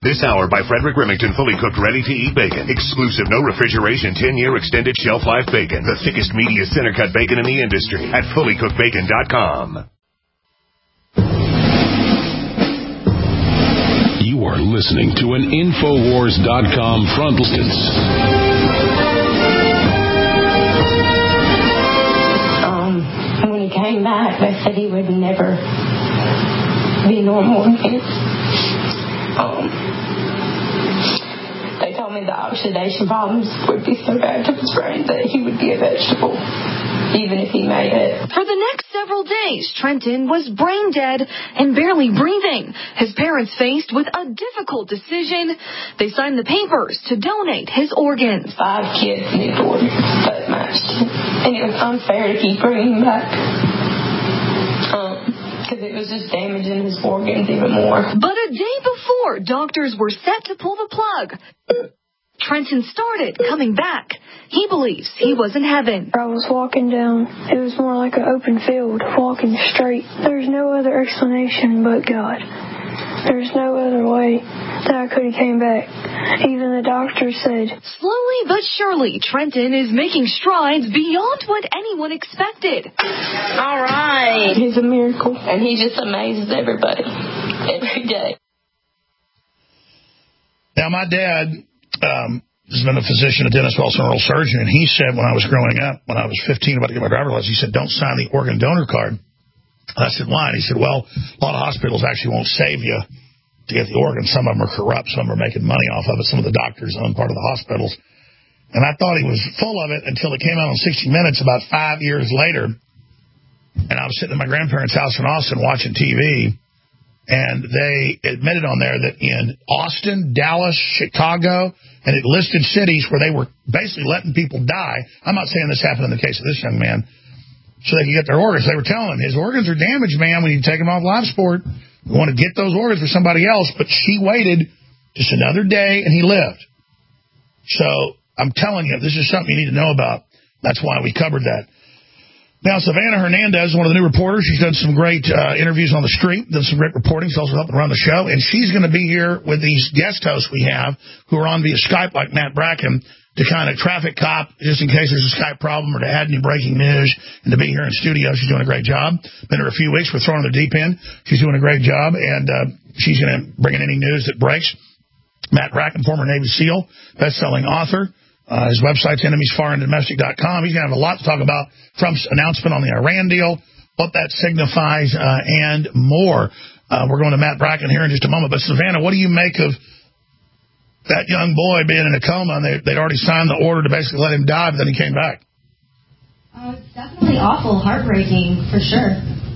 This hour by Frederick Remington, fully cooked, ready-to-eat bacon. Exclusive, no refrigeration, 10-year extended shelf life bacon. The thickest, meatiest center-cut bacon in the industry at fullycookedbacon.com. You are listening to an Infowars.com front listens. When he came back, they said he would never be normal again. They told me the oxidation problems would be so bad to his brain that he would be a vegetable, even if he made it. For the next several days, Trenton was brain dead and barely breathing. His parents faced with a difficult decision. They signed the papers to donate his organs. 5 kids need organs that matched him, and it was unfair to keep bringing him back. Because it was just damaging his organs even more. But a day before doctors were set to pull the plug, Trenton started coming back. He believes he was in heaven. I was walking down. It was more like an open field, walking straight. There's no other explanation but God. There's no other way that I could have came back. Even the doctor said. Slowly but surely, Trenton is making strides beyond what anyone expected. All right. He's a miracle, and he just amazes everybody every day. Now, my dad has been a physician at Dennis Wilson Oral Surgeon, and he said when I was growing up, when I was 15, about to get my driver's license, he said, don't sign the organ donor card. I said, why? And he said, well, a lot of hospitals actually won't save you to get the organ. Some of them are corrupt. Some are making money off of it. Some of the doctors own part of the hospitals. And I thought he was full of it until it came out on 60 Minutes about 5 years later. And I was sitting at my grandparents' house in Austin watching TV, and they admitted on there that in Austin, Dallas, Chicago, and it listed cities where they were basically letting people die. I'm not saying this happened in the case of this young man, so they could get their organs. They were telling him, his organs are damaged, man. We need to take him off life support. We want to get those organs for somebody else. But she waited just another day, and he lived. So I'm telling you, this is something you need to know about. That's why we covered that. Now, Savannah Hernandez is one of the new reporters. She's done some great interviews on the street, done some great reporting. She's also helping run the show. And she's going to be here with these guest hosts we have who are on via Skype, like Matt Bracken, to kind of traffic cop just in case there's a Skype problem, or to add any breaking news, and to be here in studio. She's doing a great job. Been here a few weeks. We're throwing her the deep end. She's doing a great job, and she's going to bring in any news that breaks. Matt Bracken, former Navy SEAL, best-selling author. His website's enemiesforeigndomestic.com. He's going to have a lot to talk about Trump's announcement on the Iran deal, what that signifies, and more. We're going to Matt Bracken here in just a moment. But, Savannah, what do you make of that young boy being in a coma, and they'd already signed the order to basically let him die, but then he came back? It's definitely awful, heartbreaking, for sure.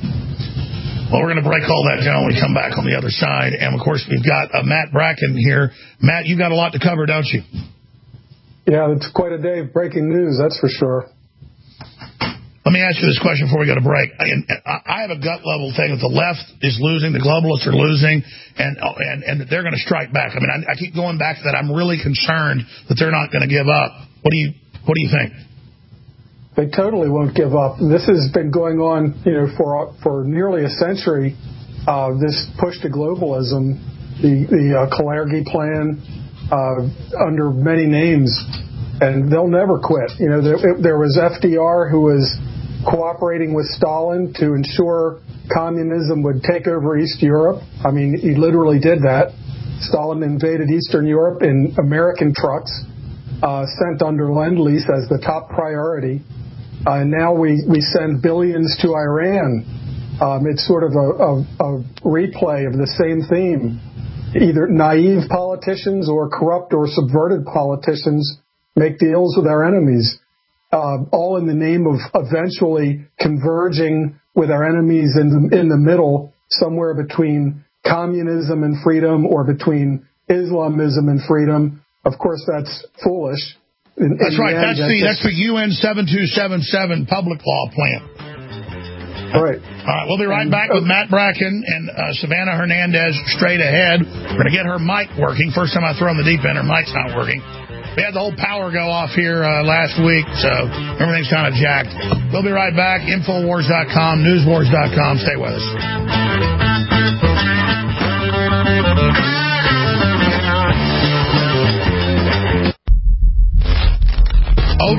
Well, we're going to break all that down when we come back on the other side. And, of course, we've got Matt Bracken here. Matt, you've got a lot to cover, don't you? Yeah, it's quite a day of breaking news, that's for sure. Let me ask you this question before we go to break. I have a gut-level thing that the left is losing, the globalists are losing, and that they're going to strike back. I mean, I keep going back to that. I'm really concerned that they're not going to give up. What do you think? They totally won't give up. This has been going on, for nearly a century. This push to globalism, the Kalergi plan, under many names, and they'll never quit. There was FDR who was cooperating with Stalin to ensure communism would take over East Europe. I mean, he literally did that. Stalin invaded Eastern Europe in American trucks, sent under Lend-Lease as the top priority. And now we send billions to Iran. It's sort of a replay of the same theme. Either naive politicians or corrupt or subverted politicians make deals with our enemies, all in the name of eventually converging with our enemies in the middle, somewhere between communism and freedom or between Islamism and freedom. Of course, that's foolish. That's right. That's the UN 7277 public law plan. Right. All right, we'll be right back with Matt Bracken and Savannah Hernandez straight ahead. We're going to get her mic working. First time I throw in the deep end, her mic's not working. We had the whole power go off here last week, so everything's kind of jacked. We'll be right back. Infowars.com, newswars.com. Stay with us.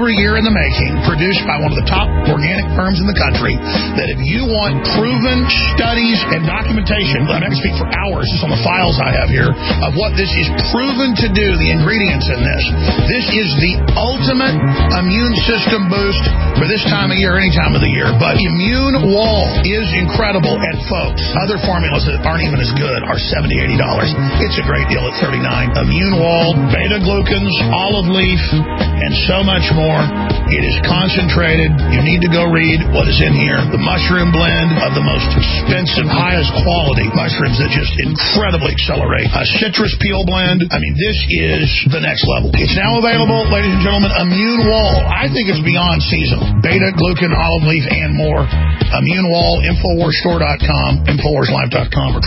over a year in the making, produced by one of the top organic firms in the country, that if you want proven studies and documentation, I'm not going to speak for hours, just on the files I have here, of what this is proven to do, the ingredients in this. This is the ultimate immune system boost for this time of year, any time of the year. But Immune Wall is incredible. And folks, other formulas that aren't even as good are $70, $80. It's a great deal at $39. Immune Wall, beta-glucans, olive leaf, and so much more. It is concentrated. You need to go read what is in here. The mushroom blend of the most expensive, highest quality mushrooms that just incredibly accelerate. A citrus peel blend. I mean, this is the next level. It's now available, ladies and gentlemen. Immune Wall. I think it's beyond seasonal. Beta-glucan, olive leaf, and more. Immune Wall, InfoWarsStore.com, InfoWarsLive.com, or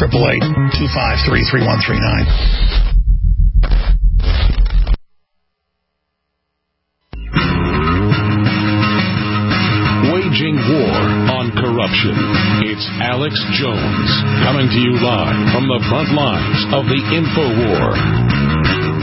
888-253-3139. Waging war on corruption. It's Alex Jones coming to you live from the front lines of the InfoWar.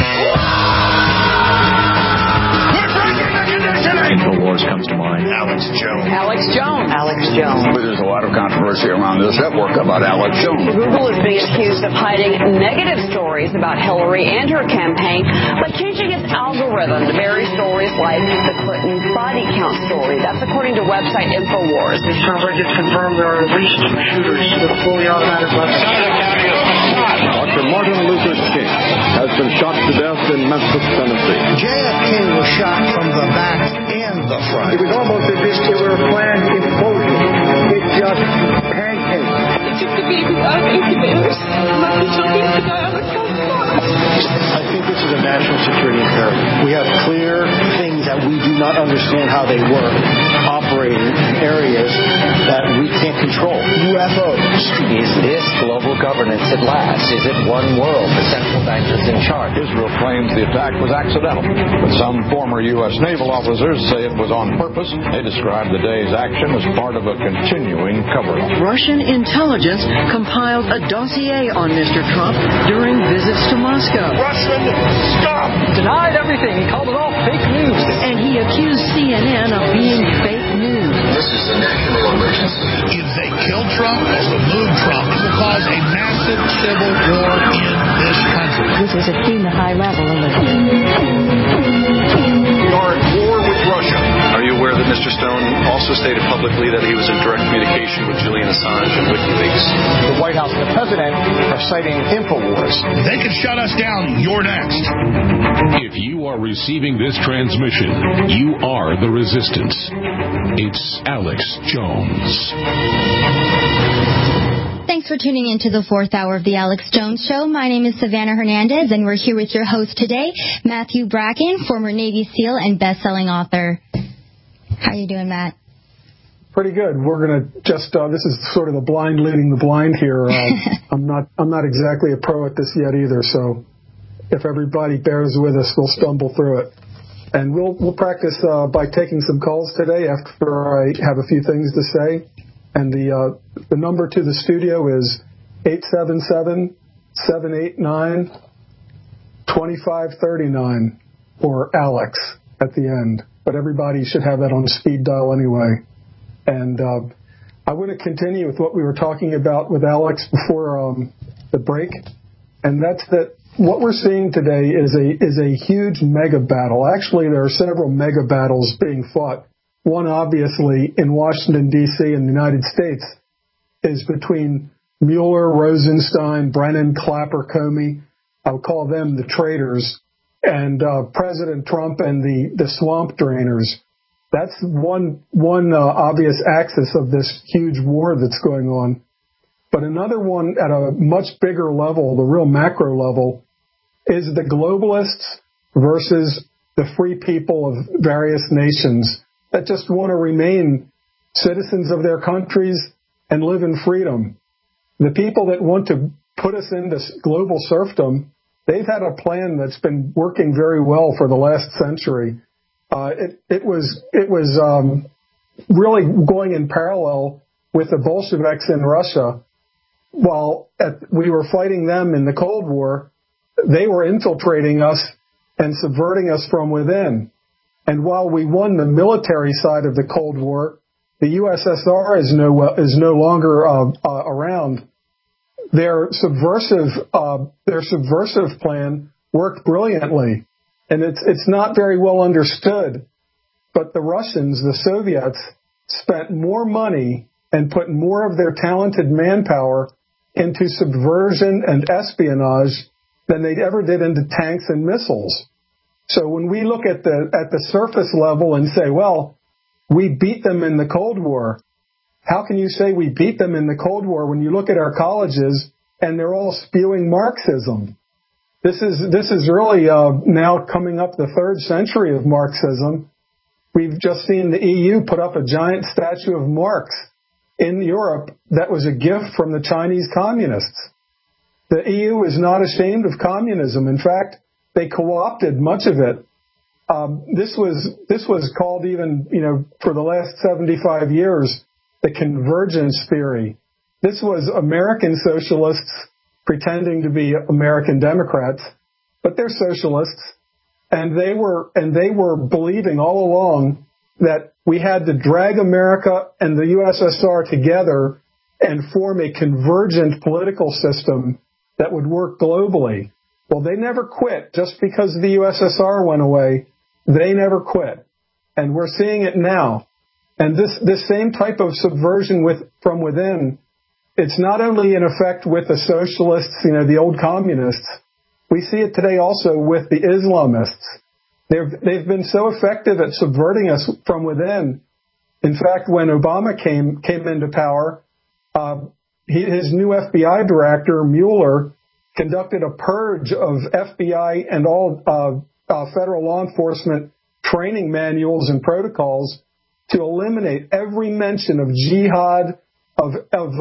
InfoWars comes to mind. Alex Jones. Alex Jones. Alex Jones. There's a lot of controversy around this network about Alex Jones. Google is being accused of hiding negative stories about Hillary and her campaign by changing its algorithm to bury stories like the Clinton body count story. That's according to website InfoWars. These coverage confirmed there are at least two shooters with a fully automatic weapon. Dr. Martin Luther King has been shot to death in Memphis, Tennessee. JFK was shot from the back and the front. It was almost as if they were a planned implosion. It just pancaked. They took the baby out of incubators. Let the children die on the couch. I think this is a national security imperative. We have clear things that we do not understand how they work, operating in areas that we can't control. UFOs. Is this global governance at last? Is it one world? The central bankers in charge. Israel claims the attack was accidental, but some former U.S. naval officers say it was on purpose. They describe the day's action as part of a continuing cover-up. Russian intelligence compiled a dossier on Mr. Trump during visits to Moscow. Russian scum! Denied everything. He called it all fake news. And he accused CNN of being fake news. This is a national emergency. If they kill Trump or remove Trump, it will cause a massive civil war in this country. This is extremely high level of it. We are at war with Russia. Are you aware that Mr. Stone also stated publicly that he was in direct communication with Julian Assange and WikiLeaks? The White House and the President are citing InfoWars. They could shut us down. You're next. If you are receiving this transmission, you are the resistance. It's Alex Jones. Thanks for tuning in to the fourth hour of the Alex Jones Show. My name is Savannah Hernandez, and we're here with your host today, Matthew Bracken, former Navy SEAL and best-selling author. How you doing, Matt? Pretty good. We're going to just, this is sort of the blind leading the blind here. I'm not exactly a pro at this yet either, so if everybody bears with us, we'll stumble through it. And we'll practice by taking some calls today after I have a few things to say. And the number to the studio is 877-789-2539, or Alex at the end. But everybody should have that on speed dial anyway. And I want to continue with what we were talking about with Alex before the break, and that's that what we're seeing today is a huge mega battle. Actually, there are several mega battles being fought. One, obviously, in Washington, D.C. in the United States, is between Mueller, Rosenstein, Brennan, Clapper, Comey. I'll call them the traitors, and President Trump and the swamp drainers. That's one obvious axis of this huge war that's going on. But another one at a much bigger level, the real macro level, is the globalists versus the free people of various nations that just want to remain citizens of their countries and live in freedom. The people that want to put us into global serfdom, they've had a plan that's been working very well for the last century. It was really going in parallel with the Bolsheviks in Russia. While we were fighting them in the Cold War, they were infiltrating us and subverting us from within. And while we won the military side of the Cold War, the USSR is no longer around. Their subversive plan worked brilliantly, and it's not very well understood. But the Russians, the Soviets, spent more money and put more of their talented manpower into subversion and espionage than they ever did into tanks and missiles. So when we look at the surface level and say, well, we beat them in the Cold War, how can you say we beat them in the Cold War when you look at our colleges and they're all spewing Marxism? This is really now coming up the third century of Marxism. We've just seen the EU put up a giant statue of Marx in Europe that was a gift from the Chinese communists. The EU is not ashamed of communism. In fact, they co-opted much of it. This was called even, for the last 75 years, the convergence theory. This was American socialists pretending to be American Democrats, but they're socialists, and they were believing all along that we had to drag America and the USSR together and form a convergent political system that would work globally. Well, they never quit. Just because the USSR went away, they never quit. And we're seeing it now. And this same type of subversion from within, it's not only in effect with the socialists, the old communists. We see it today also with the Islamists. They've been so effective at subverting us from within. In fact, when Obama came into power, his new FBI director, Mueller, conducted a purge of FBI and all federal law enforcement training manuals and protocols to eliminate every mention of jihad, of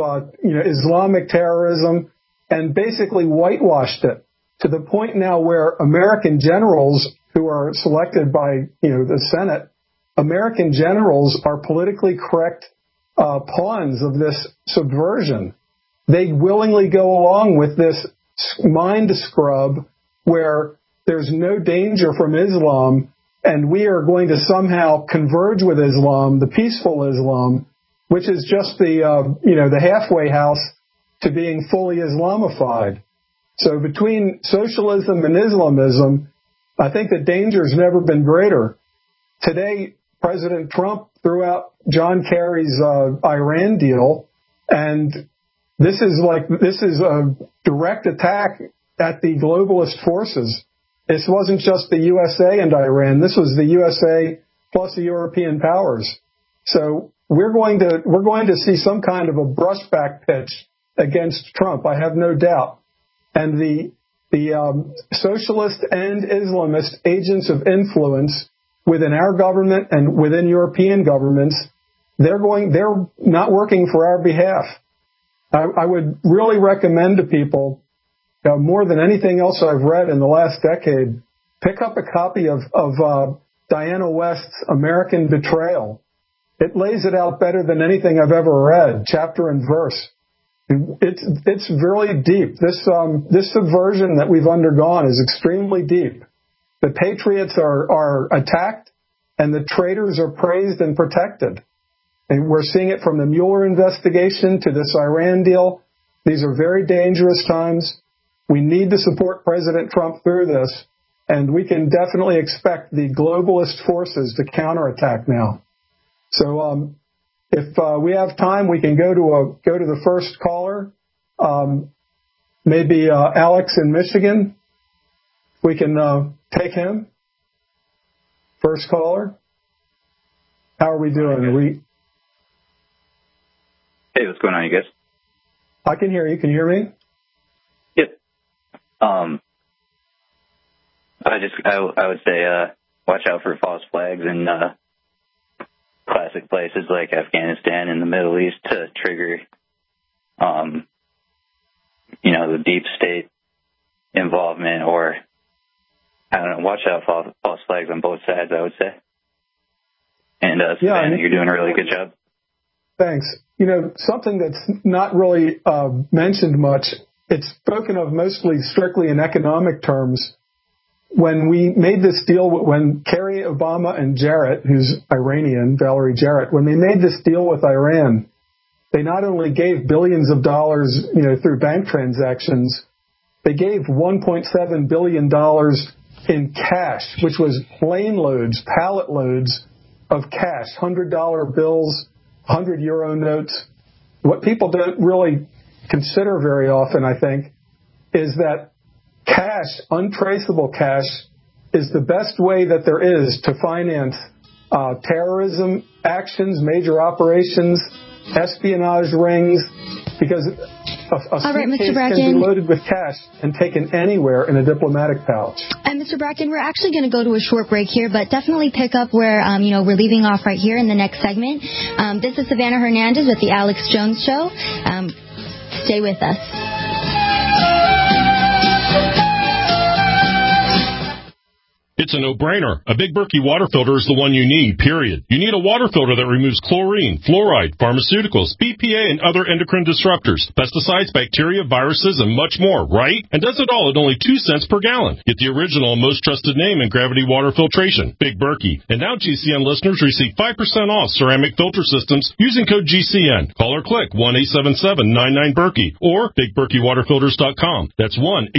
Islamic terrorism, and basically whitewashed it to the point now where American generals who are selected by the Senate, American generals are politically correct pawns of this subversion. They willingly go along with this mind scrub where there's no danger from Islam, and we are going to somehow converge with Islam, the peaceful Islam, which is just the halfway house to being fully Islamified. So between socialism and Islamism, I think the danger's never been greater. Today, President Trump threw out John Kerry's Iran deal, and this is a direct attack at the globalist forces. This wasn't just the USA and Iran. This was the USA plus the European powers. So we're going to see some kind of a brushback pitch against Trump. I have no doubt. And the socialist and Islamist agents of influence within our government and within European governments, they're not working for our behalf. I would really recommend to people, more than anything else I've read in the last decade, pick up a copy of Diana West's American Betrayal. It lays it out better than anything I've ever read, chapter and verse. It's really deep. This subversion that we've undergone is extremely deep. The patriots are attacked, and the traitors are praised and protected. And we're seeing it from the Mueller investigation to this Iran deal. These are very dangerous times. We need to support President Trump through this, and we can definitely expect the globalist forces to counterattack now. So if we have time, we can go to the first caller. Maybe Alex in Michigan. We can take him. First caller. How are we doing? Hey, what's going on, you guys? I can hear you. Can you hear me? Yep. I would say watch out for false flags in classic places like Afghanistan and the Middle East to trigger, the deep state involvement, or I don't know. Watch out for false flags on both sides, I would say. And Savannah, you're doing a really good job. Thanks. Something that's not really mentioned much, it's spoken of mostly strictly in economic terms, when we made this deal, when Kerry, Obama, and Jarrett, who's Iranian, Valerie Jarrett, when they made this deal with Iran, they not only gave billions of dollars, through bank transactions, they gave $1.7 billion in cash, which was plane loads, pallet loads of cash, $100 bills, 100 euro notes. What people don't really consider very often, I think, is that cash, untraceable cash, is the best way that there is to finance terrorism actions, major operations, espionage rings, because a suitcase can be loaded with cash and taken anywhere in a diplomatic pouch. And Mr. Bracken, we're actually going to go to a short break here, but definitely pick up where we're leaving off right here in the next segment. This is Savannah Hernandez with the Alex Jones Show. Stay with us. It's a no-brainer. A Big Berkey water filter is the one you need, period. You need a water filter that removes chlorine, fluoride, pharmaceuticals, BPA, and other endocrine disruptors, pesticides, bacteria, viruses, and much more, right? And does it all at only 2 cents per gallon. Get the original and most trusted name in gravity water filtration, Big Berkey. And now GCN listeners receive 5% off ceramic filter systems using code GCN. Call or click 1-877-99-BERKEY or BigBerkeyWaterFilters.com. That's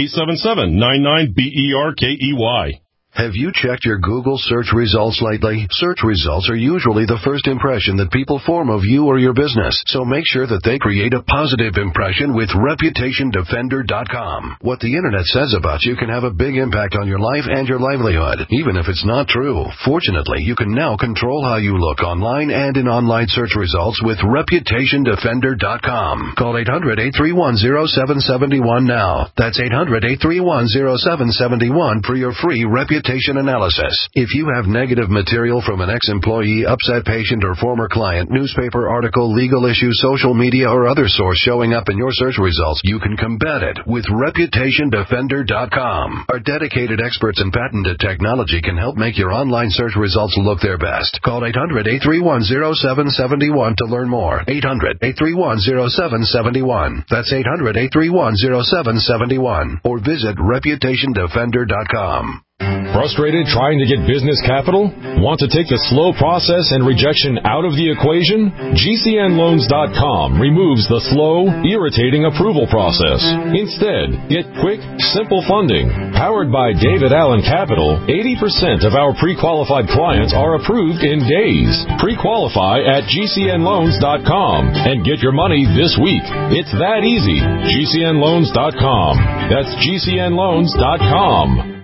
1-877-99-BERKEY. Have you checked your Google search results lately? Search results are usually the first impression that people form of you or your business, so make sure that they create a positive impression with ReputationDefender.com. What the Internet says about you can have a big impact on your life and your livelihood, even if it's not true. Fortunately, you can now control how you look online and in online search results with ReputationDefender.com. Call 800-831-0771 now. That's 800-831-0771 for your free reputation analysis. If you have negative material from an ex-employee, upset patient, or former client, newspaper article, legal issue, social media, or other source showing up in your search results, you can combat it with ReputationDefender.com. Our dedicated experts in patented technology can help make your online search results look their best. Call 800-831-0771 to learn more. 800-831-0771. That's 800-831-0771. Or visit ReputationDefender.com. Frustrated trying to get business capital? Want to take the slow process and rejection out of the equation? GCNLoans.com removes the slow, irritating approval process. Instead, get quick, simple funding. Powered by David Allen Capital, 80% of our pre-qualified clients are approved in days. Pre-qualify at GCNLoans.com and get your money this week. It's that easy. GCNLoans.com. That's GCNLoans.com.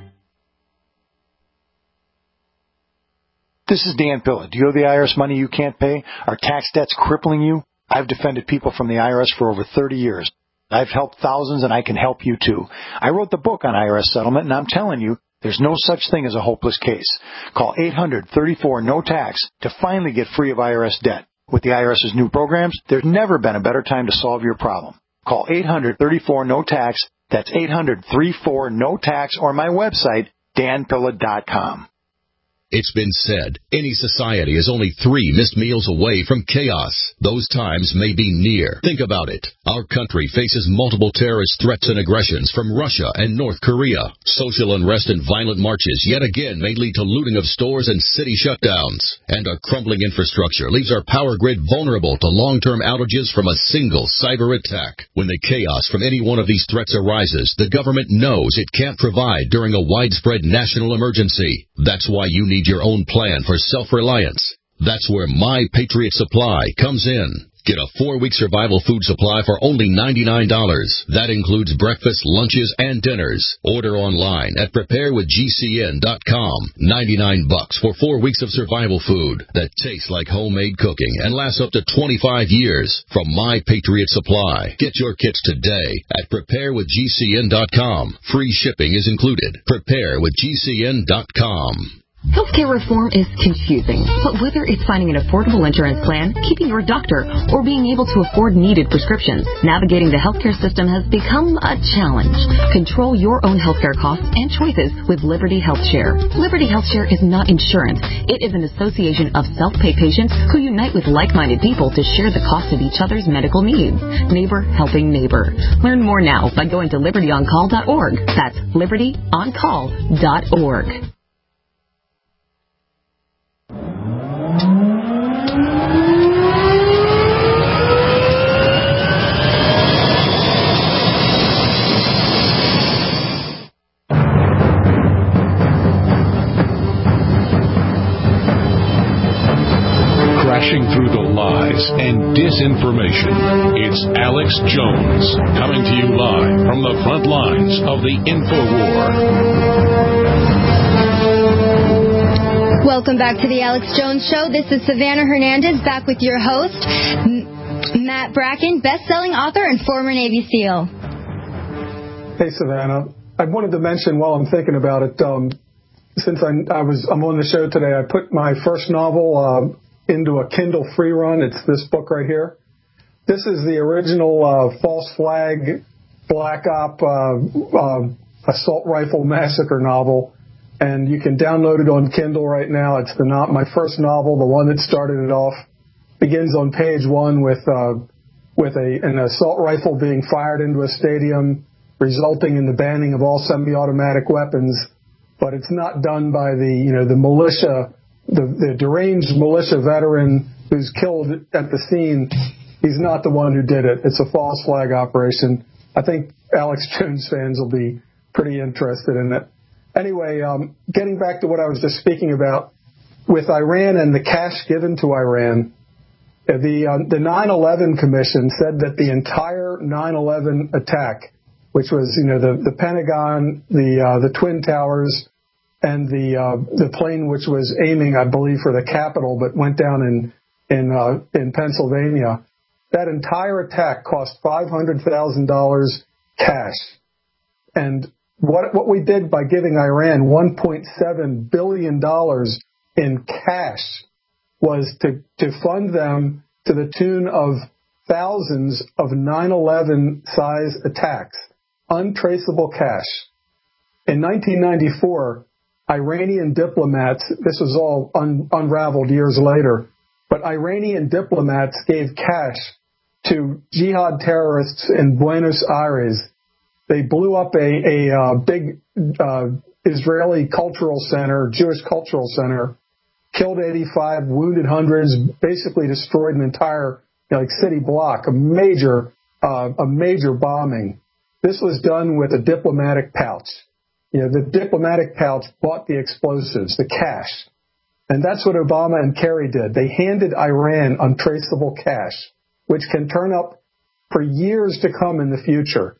This is Dan Pilla. Do you owe the IRS money you can't pay? Are tax debts crippling you? I've defended people from the IRS for over 30 years. I've helped thousands, and I can help you too. I wrote the book on IRS settlement, and I'm telling you, there's no such thing as a hopeless case. Call 800-34-NO-TAX to finally get free of IRS debt. With the IRS's new programs, there's never been a better time to solve your problem. Call 800-34-NO-TAX. That's 800-34-NO-TAX, or my website, danpilla.com. It's been said, any society is only 3 missed meals away from chaos. Those times may be near. Think about it. Our country faces multiple terrorist threats and aggressions from Russia and North Korea. Social unrest and violent marches yet again may lead to looting of stores and city shutdowns. And our crumbling infrastructure leaves our power grid vulnerable to long-term outages from a single cyber attack. When the chaos from any one of these threats arises, the government knows it can't provide during a widespread national emergency. That's why you need your own plan for self-reliance. That's where My Patriot Supply comes in. Get a 4-week survival food supply for only $99. That includes breakfast, lunches, and dinners. Order online at preparewithgcn.com. $99 for 4 weeks of survival food that tastes like homemade cooking and lasts up to 25 years from My Patriot Supply. Get your kits today at preparewithgcn.com. Free shipping is included. Preparewithgcn.com. Healthcare reform is confusing, but whether it's finding an affordable insurance plan, keeping your doctor, or being able to afford needed prescriptions, navigating the healthcare system has become a challenge. Control your own healthcare costs and choices with Liberty HealthShare. Liberty HealthShare is not insurance. It is an association of self-pay patients who unite with like-minded people to share the cost of each other's medical needs. Neighbor helping neighbor. Learn more now by going to libertyoncall.org. That's libertyoncall.org. Crashing through the lies and disinformation, it's Alex Jones, coming to you live from the front lines of the InfoWar. Welcome back to the Alex Jones Show. This is Savannah Hernandez, back with your host, Matt Bracken, best-selling author and former Navy SEAL. Hey, Savannah. I wanted to mention while I'm thinking about it, since I'm on the show today, I put my first novel into a Kindle free run. It's this book right here. This is the original false flag black op assault rifle massacre novel, and you can download it on Kindle right now. It's my first novel, the one that started it off. Begins on page 1 with an assault rifle being fired into a stadium, resulting in the banning of all semi-automatic weapons. But it's not done by the militia. The deranged militia veteran who's killed at the scene, he's not the one who did it. It's a false flag operation. I think Alex Jones fans will be pretty interested in it. Anyway, getting back to what I was just speaking about, with Iran and the cash given to Iran, the 9/11 Commission said that the entire 9/11 attack, which was the Pentagon, the Twin Towers, and the plane which was aiming, I believe, for the Capitol, but went down in Pennsylvania. That entire attack cost $500,000 cash. And what we did by giving Iran $1.7 billion in cash was to fund them to the tune of thousands of 9/11 size attacks, untraceable cash. In 1994, Iranian diplomats, this was all unraveled years later, but Iranian diplomats gave cash to jihad terrorists in Buenos Aires. They blew up a big Israeli cultural center, Jewish cultural center, killed 85, wounded hundreds, basically destroyed an entire city block, a major bombing. This was done with a diplomatic pouch. The diplomatic pouch bought the explosives, the cash. And that's what Obama and Kerry did. They handed Iran untraceable cash, which can turn up for years to come in the future.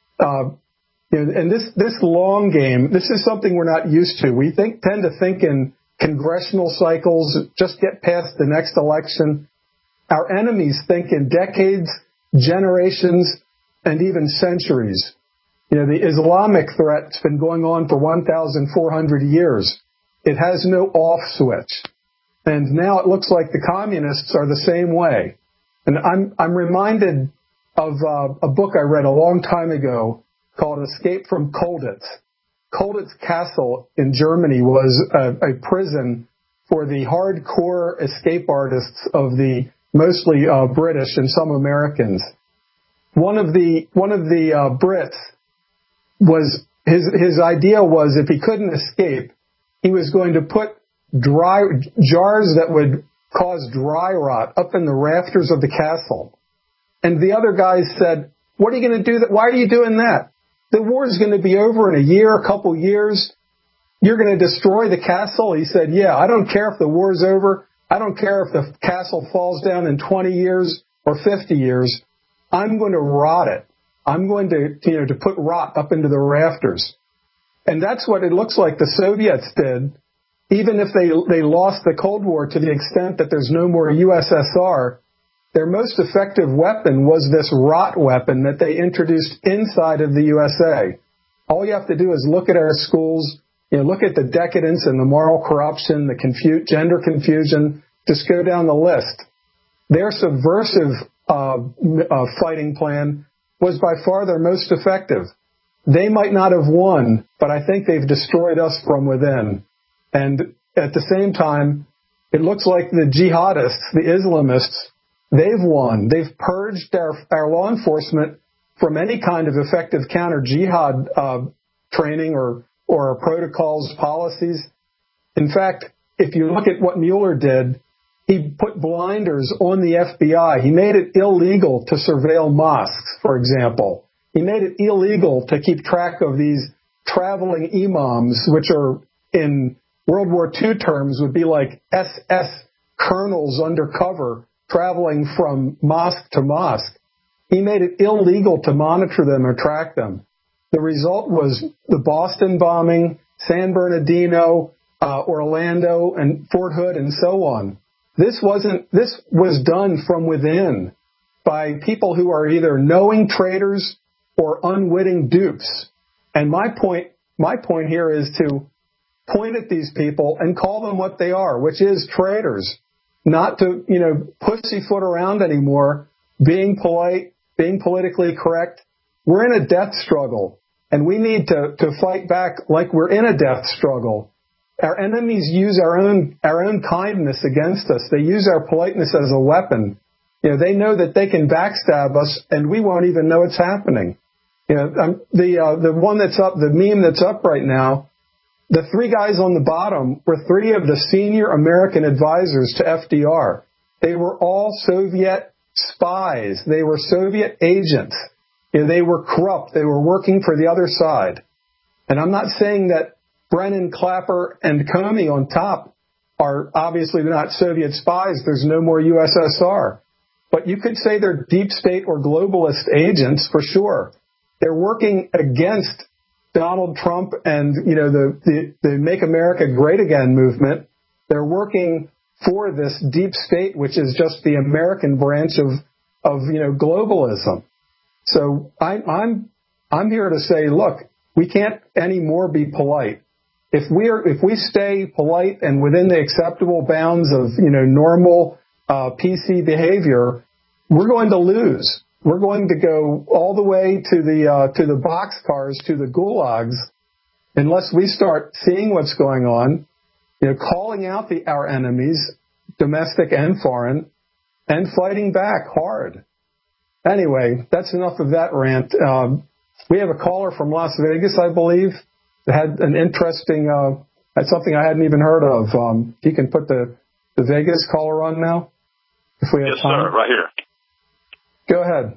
And this long game, this is something we're not used to. We tend to think in congressional cycles, just get past the next election. Our enemies think in decades, generations, and even centuries. The Islamic threat's been going on for 1,400 years. It has no off switch. And now it looks like the communists are the same way. And I'm reminded of a book I read a long time ago called Escape from Colditz. Colditz Castle in Germany was a prison for the hardcore escape artists of the mostly British and some Americans. One of the Brits was his idea was if he couldn't escape, he was going to put jars that would cause dry rot up in the rafters of the castle. And the other guys said, "What are you going to do? Why are you doing that? The war is going to be over in a year, a couple years. You're going to destroy the castle?" He said, "Yeah, I don't care if the war's over. I don't care if the castle falls down in 20 years or 50 years. I'm going to rot it. I'm going to put rot up into the rafters." And that's what it looks like the Soviets did. Even if they lost the Cold War to the extent that there's no more USSR, their most effective weapon was this rot weapon that they introduced inside of the USA. All you have to do is look at our schools, Look at the decadence and the moral corruption, the gender confusion. Just go down the list. Their subversive fighting plan was by far their most effective. They might not have won, but I think they've destroyed us from within. And at the same time, it looks like the jihadists, the Islamists, they've won. They've purged our law enforcement from any kind of effective counter-jihad training or protocols, policies. In fact, if you look at what Mueller did, he put blinders on the FBI. He made it illegal to surveil mosques, for example. He made it illegal to keep track of these traveling imams, which are in World War II terms would be like SS colonels undercover traveling from mosque to mosque. He made it illegal to monitor them or track them. The result was the Boston bombing, San Bernardino, Orlando, and Fort Hood, and so on. This was done from within by people who are either knowing traitors or unwitting dupes. And my point here is to point at these people and call them what they are, which is traitors. Not to, pussyfoot around anymore, being polite, being politically correct. We're in a death struggle, and we need to fight back like we're in a death struggle. Our enemies use our own kindness against us. They use our politeness as a weapon. They know that they can backstab us, and we won't even know it's happening. The one that's up, the meme that's up right now, the three guys on the bottom were three of the senior American advisors to FDR. They were all Soviet spies. They were Soviet agents. They were corrupt. They were working for the other side. And I'm not saying that Brennan, Clapper, and Comey on top are obviously not Soviet spies. There's no more USSR. But you could say they're deep state or globalist agents for sure. They're working against Donald Trump and, the Make America Great Again movement. They're working for this deep state, which is just the American branch of globalism. So I'm here to say, look, we can't anymore be polite. If we stay polite and within the acceptable bounds of, normal, PC behavior, we're going to lose. We're going to go all the way to the boxcars, to the gulags, unless we start seeing what's going on, calling out our enemies, domestic and foreign, and fighting back hard. Anyway, that's enough of that rant. We have a caller from Las Vegas, I believe, that had an interesting, that's something I hadn't even heard of. You can put the Vegas caller on now, if we have yes, time. Yes, sir, right here. Go ahead.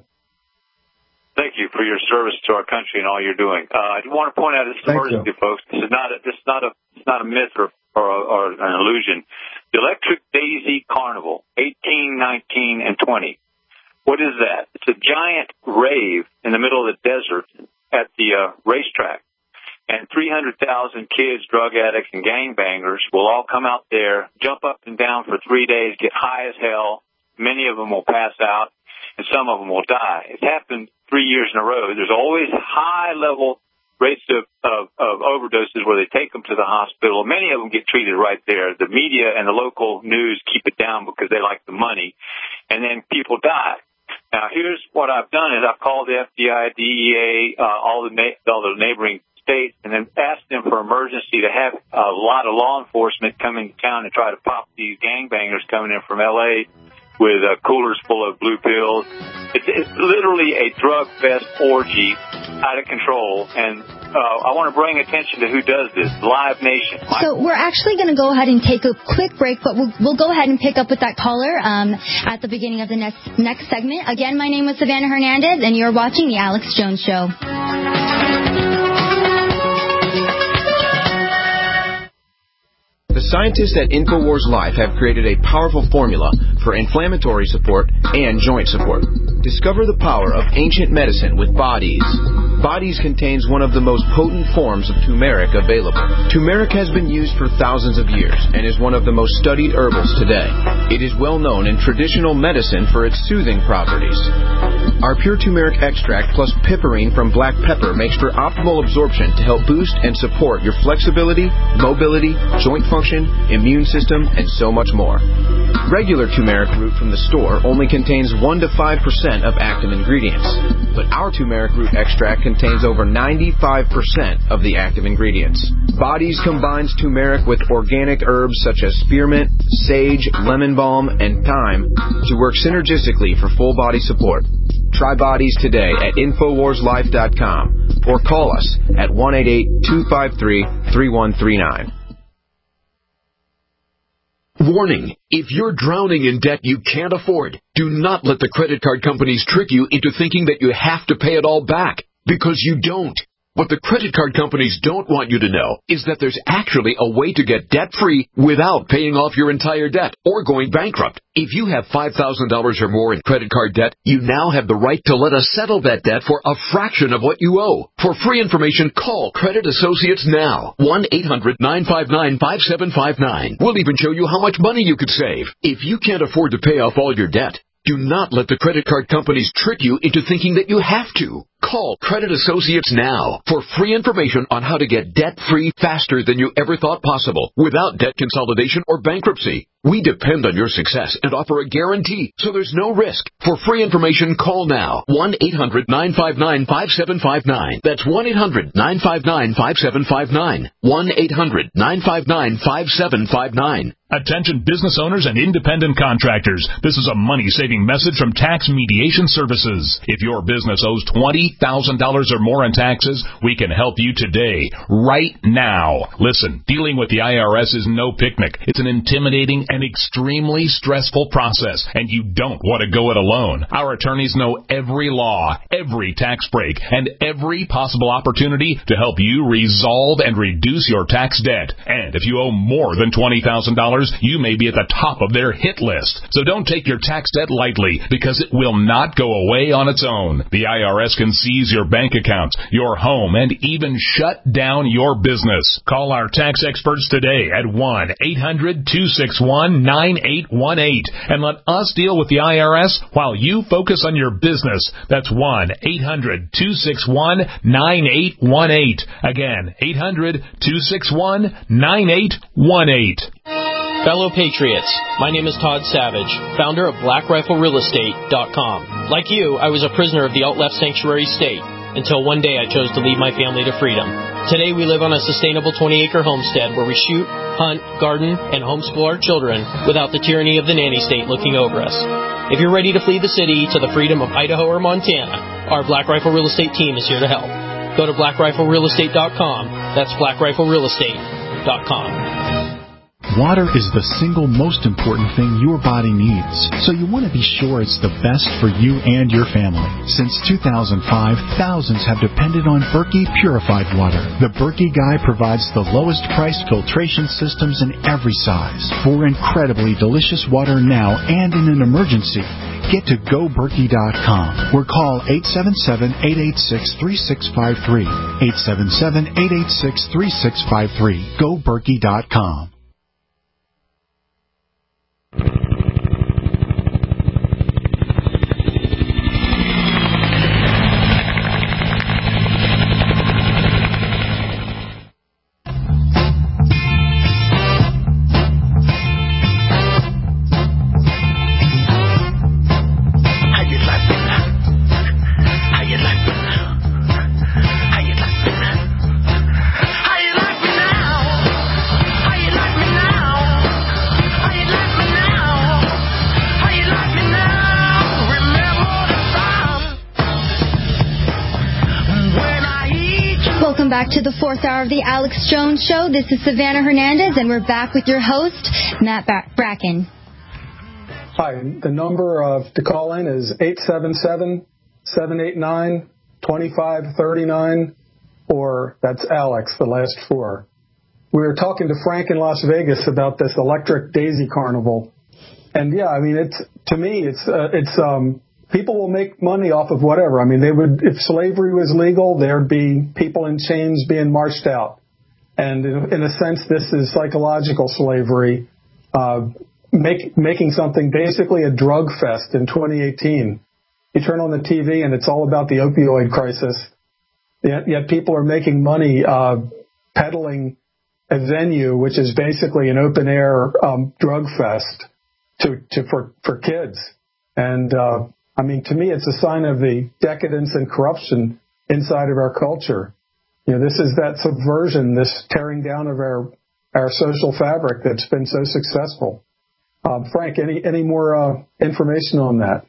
Thank you for your service to our country and all you're doing. I want to point out this emergency, folks. This is not a myth or an illusion. The Electric Daisy Carnival, 18, 19, and 20. What is that? It's a giant rave in the middle of the desert at the racetrack. And 300,000 kids, drug addicts, and gangbangers will all come out there, jump up and down for 3 days, get high as hell. Many of them will pass out, and some of them will die. It's happened 3 years in a row. There's always high-level rates of overdoses where they take them to the hospital. Many of them get treated right there. The media and the local news keep it down because they like the money, and then people die. Now, here's what I've done is I've called the FBI, DEA, all the neighboring states, and then asked them for emergency to have a lot of law enforcement come into town and try to pop these gangbangers coming in from L.A. with coolers full of blue pills. It's literally a drug fest orgy out of control, and I want to bring attention to who does this, Live Nation. So we're actually going to go ahead and take a quick break, but we'll go ahead and pick up with that caller at the beginning of the next segment. Again, my name is Savannah Hernandez, and you're watching The Alex Jones Show. The scientists at InfoWars Life have created a powerful formula for inflammatory support and joint support. Discover the power of ancient medicine with Bodies. Bodies contains one of the most potent forms of turmeric available. Turmeric has been used for thousands of years and is one of the most studied herbals today. It is well known in traditional medicine for its soothing properties. Our pure turmeric extract plus piperine from black pepper makes for optimal absorption to help boost and support your flexibility, mobility, joint function, immune system, and so much more. Regular turmeric root from the store only contains 1 to 5% of active ingredients, but our turmeric root extract contains over 95% of the active ingredients. Bodies combines turmeric with organic herbs such as spearmint, sage, lemon balm, and thyme to work synergistically for full body support. Try Bodies today at InfoWarsLife.com or call us at 1-888-253-3139. Warning, if you're drowning in debt you can't afford, do not let the credit card companies trick you into thinking that you have to pay it all back, because you don't. What the credit card companies don't want you to know is that there's actually a way to get debt-free without paying off your entire debt or going bankrupt. If you have $5,000 or more in credit card debt, you now have the right to let us settle that debt for a fraction of what you owe. For free information, call Credit Associates now. 1-800-959-5759. We'll even show you how much money you could save. If you can't afford to pay off all your debt, do not let the credit card companies trick you into thinking that you have to. Call Credit Associates now for free information on how to get debt-free faster than you ever thought possible without debt consolidation or bankruptcy. We depend on your success and offer a guarantee, so there's no risk. For free information, call now. 1-800-959-5759. That's 1-800-959-5759. 1-800-959-5759. Attention business owners and independent contractors. This is a money-saving message from Tax Mediation Services. If your business owes $20,000 or more in taxes, we can help you today, right now. Listen, dealing with the IRS is no picnic. It's an intimidating and extremely stressful process, and you don't want to go it alone. Our attorneys know every law, every tax break, and every possible opportunity to help you resolve and reduce your tax debt. And if you owe more than $20,000, you may be at the top of their hit list. So don't take your tax debt lightly, because it will not go away on its own. The IRS can seize your bank accounts, your home, and even shut down your business. Call our tax experts today at 1-800-261-9818 and let us deal with the IRS while you focus on your business. That's 1-800-261-9818. Again, 800-261-9818. Fellow Patriots, my name is Todd Savage, founder of BlackRifleRealEstate.com. Like you, I was a prisoner of the alt-left sanctuary state until one day I chose to lead my family to freedom. Today we live on a sustainable 20-acre homestead where we shoot, hunt, garden, and homeschool our children without the tyranny of the nanny state looking over us. If you're ready to flee the city to the freedom of Idaho or Montana, our Black Rifle Real Estate team is here to help. Go to BlackRifleRealEstate.com. That's BlackRifleRealEstate.com. Water is the single most important thing your body needs, so you want to be sure it's the best for you and your family. Since 2005, thousands have depended on Berkey purified water. The Berkey Guy provides the lowest price filtration systems in every size. For incredibly delicious water now and in an emergency, get to GoBerkey.com or call 877-886-3653. 877-886-3653. GoBerkey.com. Back to the fourth hour of the Alex Jones Show. This is Savannah Hernandez, and we're back with your host, Matt Bracken. Hi, the number to call in is 877-789-2539, or that's Alex, the last four. We were talking to Frank in Las Vegas about this electric daisy carnival, and yeah, I mean, to me, it's people will make money off of whatever. I mean, if slavery was legal, there'd be people in chains being marched out. And in a sense, this is psychological slavery, making something basically a drug fest in 2018. You turn on the TV and it's all about the opioid crisis. Yet people are making money peddling a venue, which is basically an open air drug fest for kids. And I mean, to me, it's a sign of the decadence and corruption inside of our culture. You know, this is that subversion, this tearing down of our social fabric that's been so successful. Frank, any more information on that?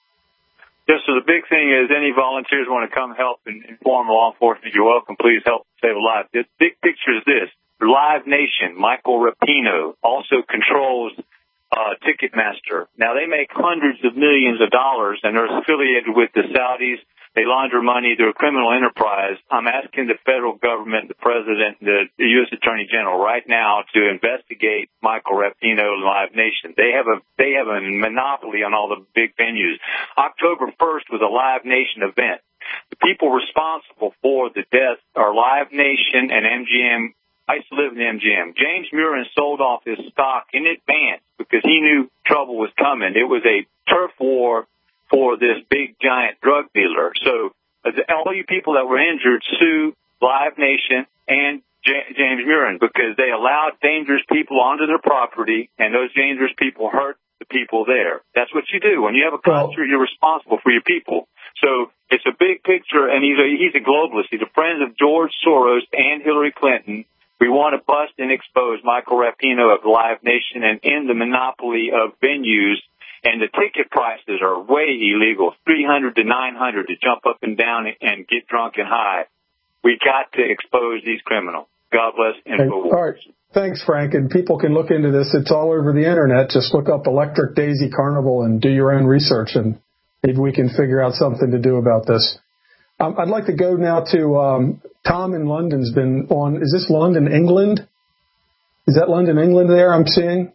Yes, so the big thing is any volunteers want to come help and inform law enforcement, you're welcome. Please help save a life. The big picture is this. Live Nation, Michael Rapino, also controls Ticketmaster. Now, they make hundreds of millions of dollars, and they're affiliated with the Saudis. They launder money. They're a criminal enterprise. I'm asking the federal government, the president, the U.S. Attorney General right now to investigate Michael Rapino and Live Nation. They have a monopoly on all the big venues. October 1st was a Live Nation event. The people responsible for the death are Live Nation and MGM. I used to live in MGM. James Murin sold off his stock in advance because he knew trouble was coming. It was a turf war for this big, giant drug dealer. So all you people that were injured sue Live Nation and James Murin because they allowed dangerous people onto their property, and those dangerous people hurt the people there. That's what you do. When you have a concert, you're responsible for your people. So it's a big picture, and he's a globalist. He's a friend of George Soros and Hillary Clinton. We want to bust and expose Michael Rapino of Live Nation and end the monopoly of venues. And the ticket prices are way illegal, $300 to $900 to jump up and down and get drunk and high. We got to expose these criminals. God bless InfoWars. All right. Thanks, Frank. And people can look into this. It's all over the Internet. Just look up Electric Daisy Carnival and do your own research, and maybe we can figure out something to do about this. I'd like to go now to Tom in London's been on. Is this London, England? Is that London, England there I'm seeing?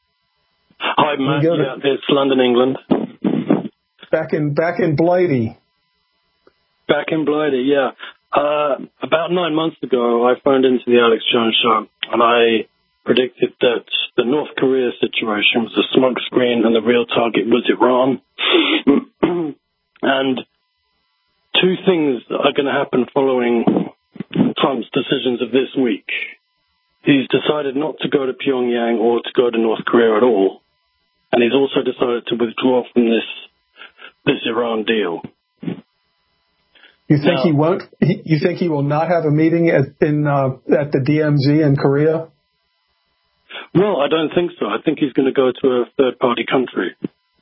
Hi, Matt. Yeah, it's London, England. Back in Blighty. Back in Blighty, yeah. About 9 months ago, I phoned into the Alex Jones Show, and I predicted that the North Korea situation was a smokescreen and the real target was Iran. And two things are going to happen following Trump's decisions of this week. He's decided not to go to Pyongyang or to go to North Korea at all. And he's also decided to withdraw from this Iran deal. You think he won't? You think he will not have a meeting at the DMZ in Korea? Well, I don't think so. I think he's going to go to a third-party country.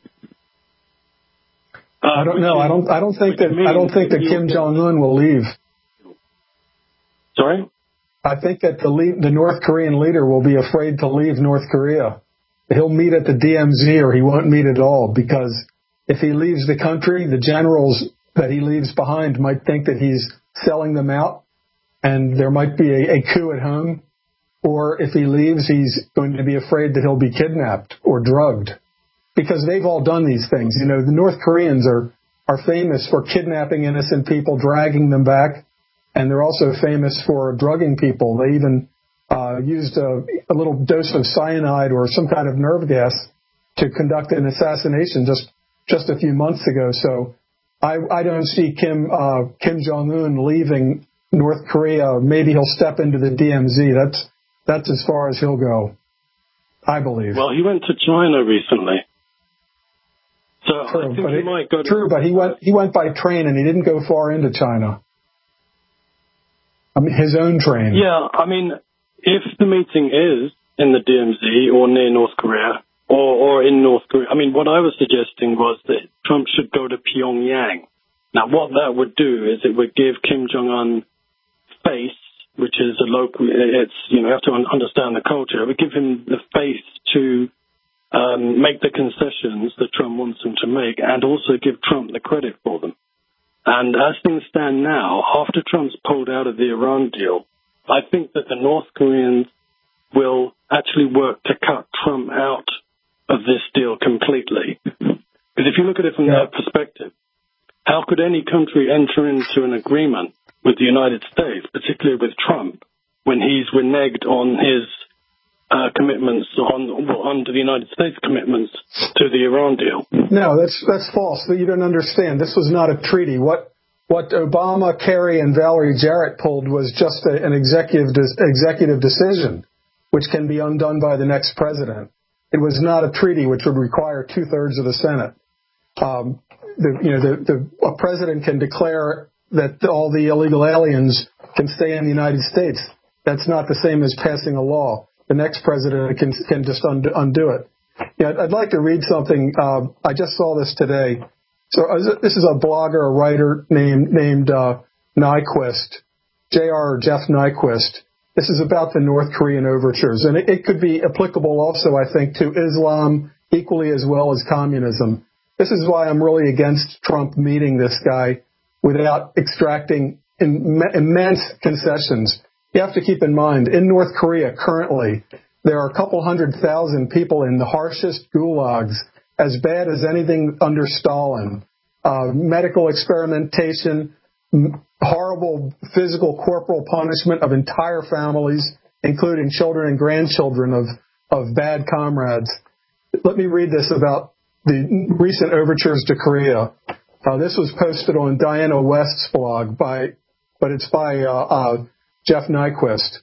I don't know. I don't think that Kim Jong-un will leave. Sorry? I think that the North Korean leader will be afraid to leave North Korea. He'll meet at the DMZ or he won't meet at all, because if he leaves the country, the generals that he leaves behind might think that he's selling them out, and there might be a coup at home. Or if he leaves, he's going to be afraid that he'll be kidnapped or drugged, because they've all done these things. You know, the North Koreans are famous for kidnapping innocent people, dragging them back, and they're also famous for drugging people. They even used a little dose of cyanide or some kind of nerve gas to conduct an assassination just a few months ago. So I don't see Kim Jong-un leaving North Korea. Maybe he'll step into the DMZ. That's as far as he'll go, I believe. Well, he went to China recently. So true, I think he might go to... True, but he went by train and he didn't go far into China. I mean, his own train. Yeah, I mean, if the meeting is in the DMZ or near North Korea or in North Korea, I mean, what I was suggesting was that Trump should go to Pyongyang. Now, what that would do is it would give Kim Jong-un face, which is a local, it's, you have to understand the culture. It would give him the face to make the concessions that Trump wants him to make, and also give Trump the credit for them. And as things stand now, after Trump's pulled out of the Iran deal, I think that the North Koreans will actually work to cut Trump out of this deal completely. Because if you look at it from that perspective, how could any country enter into an agreement with the United States, particularly with Trump, when he's reneged on his commitments under the United States commitments to the Iran deal? No, that's false. You don't understand. This was not a treaty. What Obama, Kerry, and Valerie Jarrett pulled was just an executive decision, which can be undone by the next president. It was not a treaty which would require 2/3 of the Senate. A president can declare that all the illegal aliens can stay in the United States. That's not the same as passing a law. The next president can just undo it. I'd like to read something. I just saw this today. So this is a blogger, a writer named Nyquist, Jeff Nyquist. This is about the North Korean overtures, and it could be applicable also, I think, to Islam equally as well as communism. This is why I'm really against Trump meeting this guy without extracting immense concessions. You have to keep in mind, in North Korea currently, there are a couple 100,000 people in the harshest gulags, as bad as anything under Stalin. Medical experimentation, horrible physical corporal punishment of entire families, including children and grandchildren of bad comrades. Let me read this about the recent overtures to Korea. This was posted on Diana West's blog, but it's by Jeff Nyquist.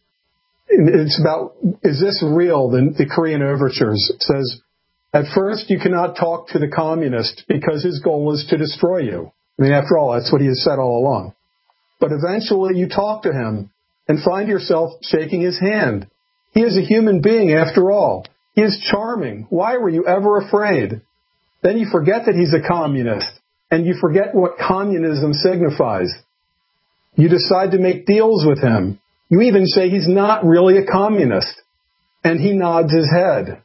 It's about, is this real, the Korean overtures? It says, at first you cannot talk to the communist because his goal is to destroy you. I mean, after all, that's what he has said all along. But eventually you talk to him and find yourself shaking his hand. He is a human being after all. He is charming. Why were you ever afraid? Then you forget that he's a communist, and you forget what communism signifies. You decide to make deals with him. You even say he's not really a communist, and he nods his head.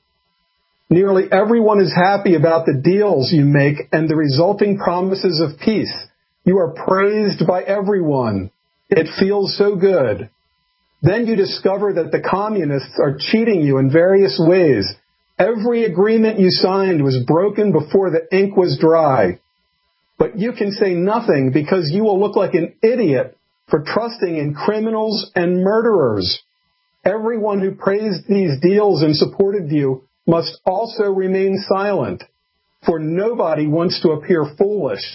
Nearly everyone is happy about the deals you make and the resulting promises of peace. You are praised by everyone. It feels so good. Then you discover that the communists are cheating you in various ways. Every agreement you signed was broken before the ink was dry. But you can say nothing because you will look like an idiot for trusting in criminals and murderers. Everyone who praised these deals and supported you must also remain silent, for nobody wants to appear foolish.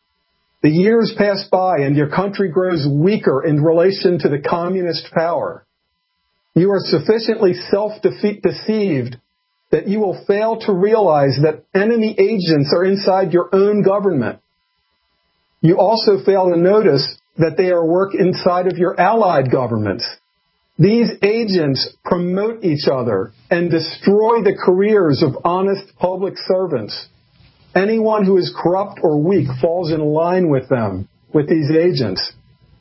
The years pass by and your country grows weaker in relation to the communist power. You are sufficiently self-deceived that you will fail to realize that enemy agents are inside your own government. You also fail to notice that they are work inside of your allied governments. These agents promote each other and destroy the careers of honest public servants. Anyone who is corrupt or weak falls in line with them, with these agents.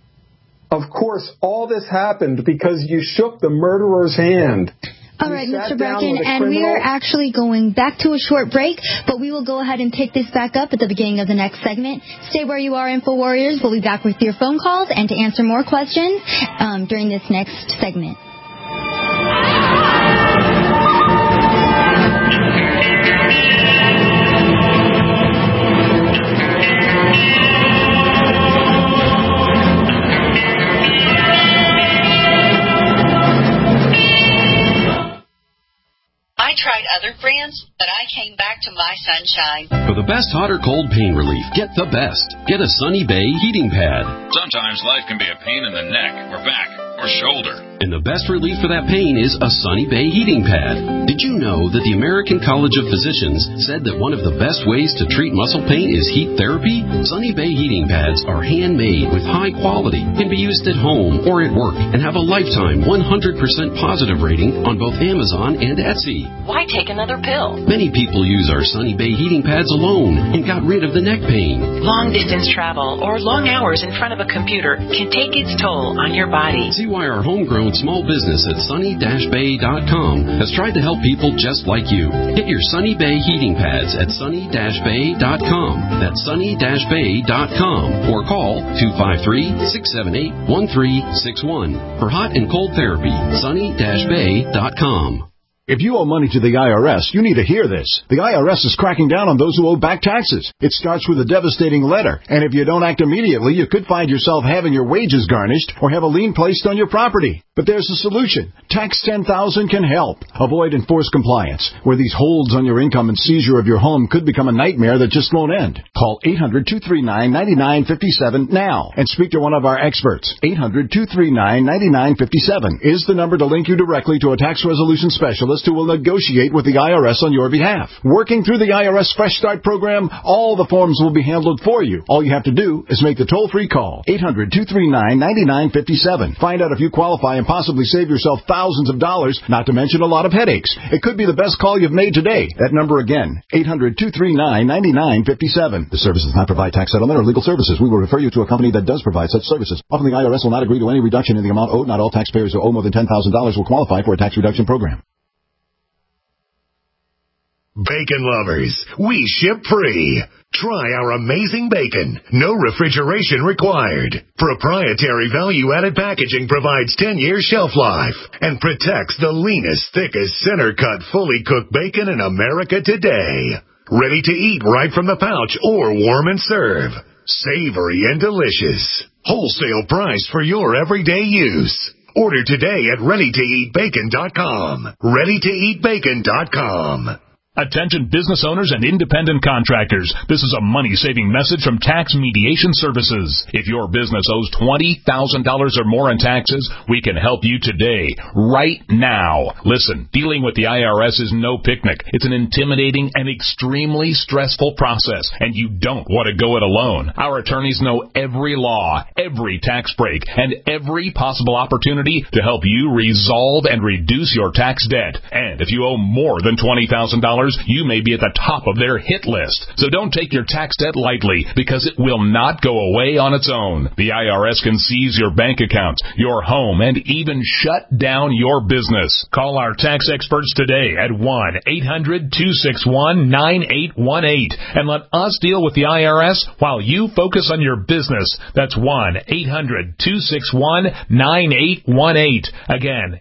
Of course, all this happened because you shook the murderer's hand. All right, Mr. Bracken, and we are actually going back to a short break, but we will go ahead and pick this back up at the beginning of the next segment. Stay where you are, InfoWarriors. We'll be back with your phone calls and to answer more questions during this next segment. I tried other brands, but I came back to My Sunshine. For the best hot or cold pain relief, get the best. Get a Sunny Bay heating pad. Sometimes life can be a pain in the neck or back or shoulder. And the best relief for that pain is a Sunny Bay heating pad. Did you know that the American College of Physicians said that one of the best ways to treat muscle pain is heat therapy? Sunny Bay heating pads are handmade with high quality, can be used at home or at work, and have a lifetime 100% positive rating on both Amazon and Etsy. Why take another pill? Many people use our Sunny Bay heating pads alone and got rid of the neck pain. Long distance travel or long hours in front of a computer can take its toll on your body. See why our homegrown small business at sunny-bay.com has tried to help people just like you. Get your Sunny Bay heating pads at sunny-bay.com. That's sunny-bay.com or call 253-678-1361 for hot and cold therapy. sunny-bay.com. If you owe money to the IRS, you need to hear this. The IRS is cracking down on those who owe back taxes. It starts with a devastating letter, and if you don't act immediately, you could find yourself having your wages garnished or have a lien placed on your property. But there's a solution. Tax 10,000 can help. Avoid enforced compliance, where these holds on your income and seizure of your home could become a nightmare that just won't end. Call 800-239-9957 now and speak to one of our experts. 800-239-9957 is the number to link you directly to a tax resolution specialist who will negotiate with the IRS on your behalf. Working through the IRS Fresh Start program, all the forms will be handled for you. All you have to do is make the toll-free call. 800-239-9957. Find out if you qualify and possibly save yourself thousands of dollars, not to mention a lot of headaches. It could be the best call you've made today. That number again, 800-239-9957. The service does not provide tax settlement or legal services. We will refer you to a company that does provide such services. Often the IRS will not agree to any reduction in the amount owed. Not all taxpayers who owe more than $10,000 will qualify for a tax reduction program. Bacon lovers, we ship free. Try our amazing bacon. No refrigeration required. Proprietary value-added packaging provides 10-year shelf life and protects the leanest, thickest, center-cut, fully cooked bacon in America today. Ready to eat right from the pouch or warm and serve. Savory and delicious. Wholesale price for your everyday use. Order today at ReadyToEatBacon.com. ReadyToEatBacon.com. Attention business owners and independent contractors. This is a money-saving message from Tax Mediation Services. If your business owes $20,000 or more in taxes, we can help you today, right now. Listen, dealing with the IRS is no picnic. It's an intimidating and extremely stressful process, and you don't want to go it alone. Our attorneys know every law, every tax break, and every possible opportunity to help you resolve and reduce your tax debt. And if you owe more than $20,000, you may be at the top of their hit list. So don't take your tax debt lightly, because it will not go away on its own. The IRS can seize your bank accounts, your home, and even shut down your business. Call our tax experts today at 1-800-261-9818 and let us deal with the IRS while you focus on your business. That's 1-800-261-9818. Again,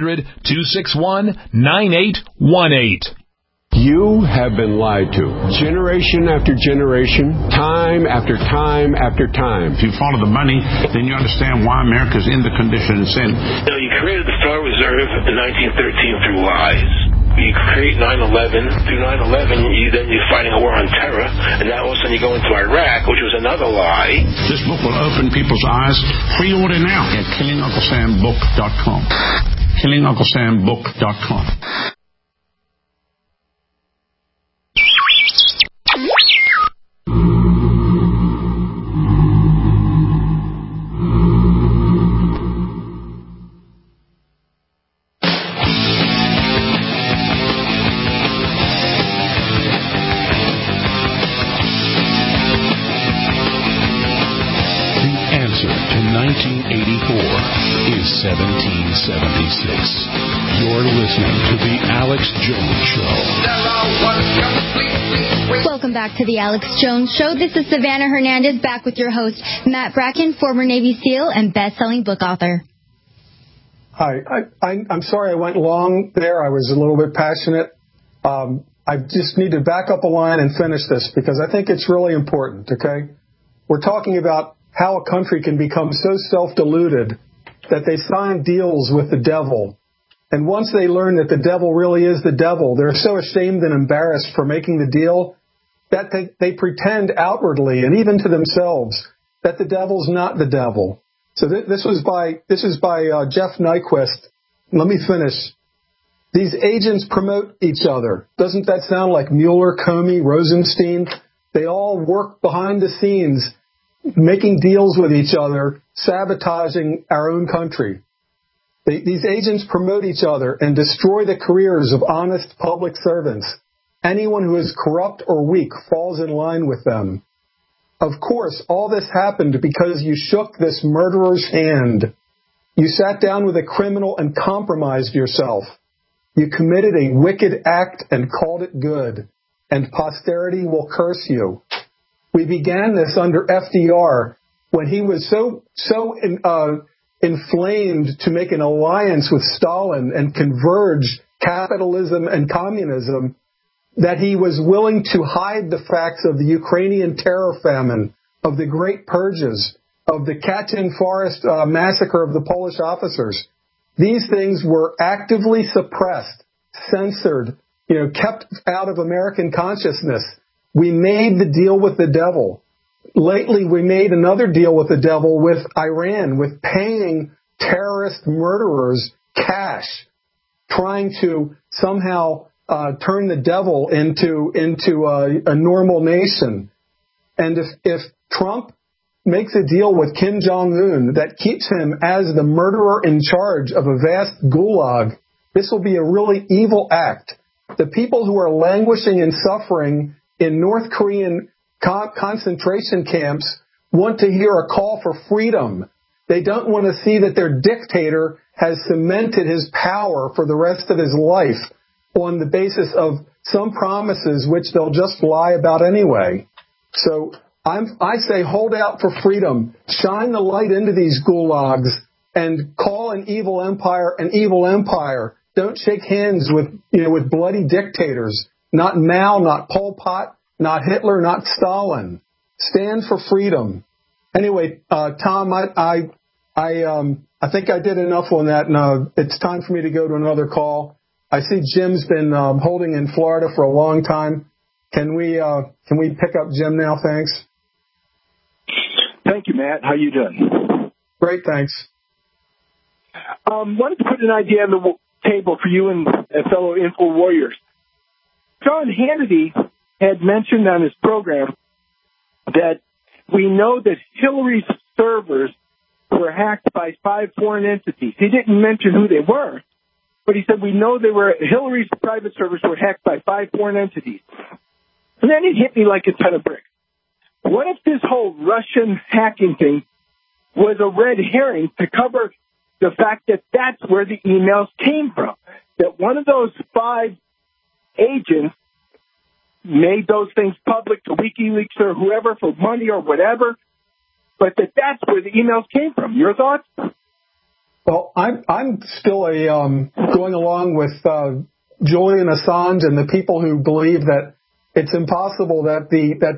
800-261-9818. You have been lied to, generation after generation, time after time after time. If you follow the money, then you understand why America's in the condition it's in. You created the Federal Reserve in 1913 through lies. You create 9/11. Through 9/11, you're fighting a war on terror, and now all of a sudden you go into Iraq, which was another lie. This book will open people's eyes. Pre-order now at KillingUncleSamBook.com. KillingUncleSamBook.com. Is 1776. You're listening to The Alex Jones Show. Welcome back to The Alex Jones Show. This is Savannah Hernandez, back with your host, Matt Bracken, former Navy SEAL and best-selling book author. Hi. I'm sorry I went long there. I was a little bit passionate. I just need to back up a line and finish this because I think it's really important, okay? We're talking about how a country can become so self-deluded that they sign deals with the devil. And once they learn that the devil really is the devil, they're so ashamed and embarrassed for making the deal that they pretend outwardly and even to themselves that the devil's not the devil. So this is by Jeff Nyquist. Let me finish. These agents promote each other. Doesn't that sound like Mueller, Comey, Rosenstein? They all work behind the scenes, making deals with each other, sabotaging our own country. These agents promote each other and destroy the careers of honest public servants. Anyone who is corrupt or weak falls in line with them. Of course, all this happened because you shook this murderer's hand. You sat down with a criminal and compromised yourself. You committed a wicked act and called it good, and posterity will curse you. We began this under FDR when he was so inflamed to make an alliance with Stalin and converge capitalism and communism, that he was willing to hide the facts of the Ukrainian terror famine, of the Great Purges, of the Katyn Forest massacre of the Polish officers. These things were actively suppressed, censored, kept out of American consciousness. We made the deal with the devil. Lately, we made another deal with the devil with Iran, with paying terrorist murderers cash, trying to somehow turn the devil into a normal nation. And if Trump makes a deal with Kim Jong-un that keeps him as the murderer in charge of a vast gulag, this will be a really evil act. The people who are languishing and suffering in North Korean concentration camps want to hear a call for freedom. They don't want to see that their dictator has cemented his power for the rest of his life on the basis of some promises which they'll just lie about anyway. So I say hold out for freedom, shine the light into these gulags, and call an evil empire an evil empire. Don't shake hands with bloody dictators. Not Mao, not Pol Pot, not Hitler, not Stalin. Stand for freedom. Anyway, Tom, I think I did enough on that, and it's time for me to go to another call. I see Jim's been holding in Florida for a long time. Can we pick up Jim now? Thanks. Thank you, Matt. How you doing? Great, thanks. Wanted to put an idea on the table for you and fellow Info Warriors. John Hannity had mentioned on his program that we know that Hillary's servers were hacked by 5 foreign entities. He didn't mention who they were, but he said we know Hillary's private servers were hacked by 5 foreign entities. And then it hit me like a ton of bricks. What if this whole Russian hacking thing was a red herring to cover the fact that that's where the emails came from? That one of those 5 agents made those things public to WikiLeaks or whoever for money or whatever, but that's where the emails came from. Your thoughts? Well, I'm still going along with Julian Assange and the people who believe that it's impossible that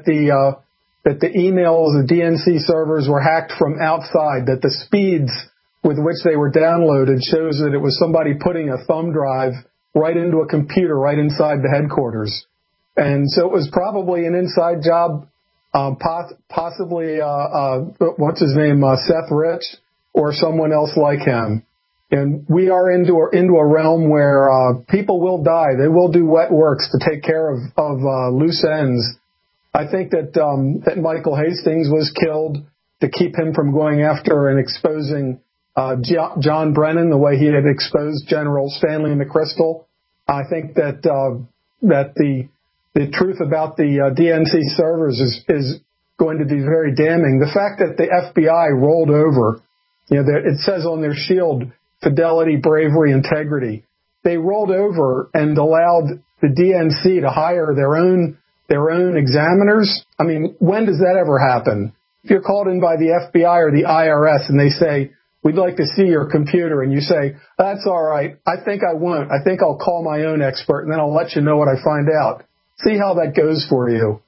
the emails, the DNC servers were hacked from outside, that the speeds with which they were downloaded shows that it was somebody putting a thumb drive right into a computer right inside the headquarters. And so it was probably an inside job, possibly, what's his name, Seth Rich, or someone else like him. And we are into a realm where people will die. They will do wet works to take care of loose ends. I think that Michael Hastings was killed to keep him from going after and exposing John Brennan the way he had exposed General Stanley McChrystal. I think that the truth about the DNC servers is going to be very damning. The fact that the FBI rolled over, it says on their shield, fidelity, bravery, integrity. They rolled over and allowed the DNC to hire their own examiners. I mean, when does that ever happen? If you're called in by the FBI or the IRS and they say, we'd like to see your computer, and you say, that's all right, I think I won't. I think I'll call my own expert, and then I'll let you know what I find out. See how that goes for you.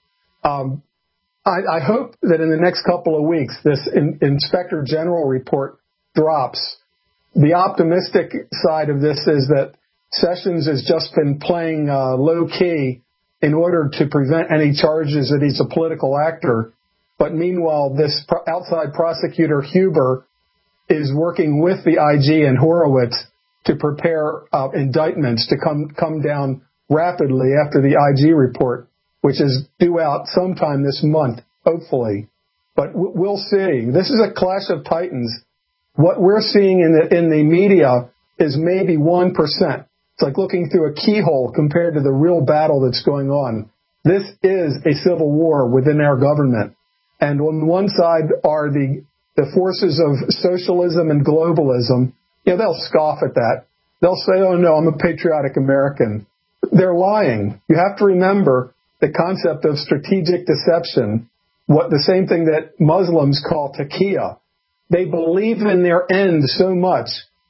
I hope that in the next couple of weeks, this Inspector General report drops. The optimistic side of this is that Sessions has just been playing low-key in order to prevent any charges that he's a political actor. But meanwhile, this outside prosecutor, Huber, is working with the IG and Horowitz to prepare indictments to come down rapidly after the IG report, which is due out sometime this month, hopefully. But we'll see. This is a clash of titans. What we're seeing in the media is maybe 1%. It's like looking through a keyhole compared to the real battle that's going on. This is a civil war within our government. And on one side are the forces of socialism and globalism. They'll scoff at that. They'll say, oh, no, I'm a patriotic American. They're lying. You have to remember the concept of strategic deception, the same thing that Muslims call taqiyya. They believe in their end so much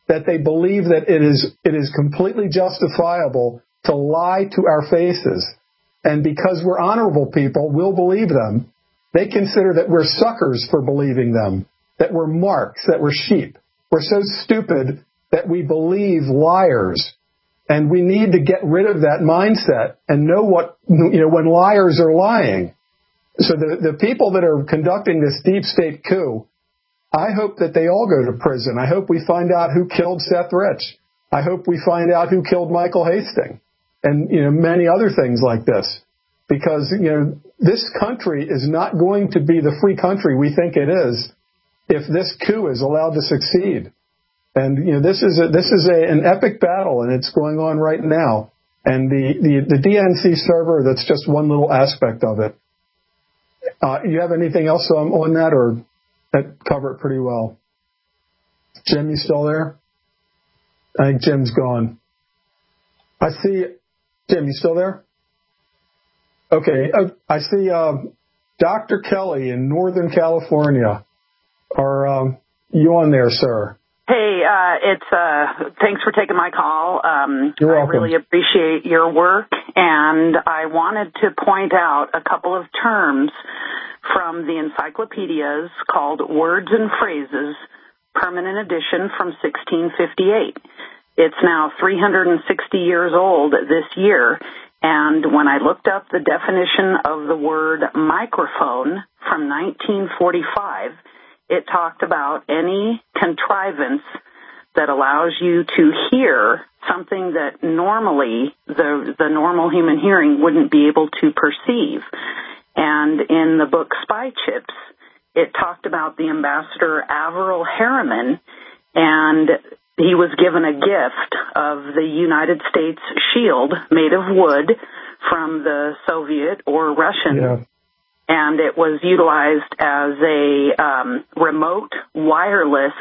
that they believe that it is completely justifiable to lie to our faces. And because we're honorable people, we'll believe them. They consider that we're suckers for believing them, that we're marks, that we're sheep. We're so stupid that we believe liars. And we need to get rid of that mindset and know when liars are lying. So the people that are conducting this deep state coup, I hope that they all go to prison. I hope we find out who killed Seth Rich. I hope we find out who killed Michael Hastings and, many other things like this. Because, this country is not going to be the free country we think it is if this coup is allowed to succeed. And, this is an epic battle, and it's going on right now. And the DNC server, that's just one little aspect of it. You have anything else on that, or that cover it pretty well? Jim, you still there? I think Jim's gone. I see. Jim, you still there? Okay. I see Dr. Kelly in Northern California. Are you on there, sir? Hey, thanks for taking my call. You're welcome. I really appreciate your work, and I wanted to point out a couple of terms from the encyclopedias called Words and Phrases, permanent edition from 1658. It's now 360 years old this year, and when I looked up the definition of the word microphone from 1945, it talked about any contrivance that allows you to hear something that normally the normal human hearing wouldn't be able to perceive. And in the book Spy Chips, it talked about the ambassador Averell Harriman, and he was given a gift of the United States shield made of wood from the Soviet or Russian. Yeah. And it was utilized as a remote wireless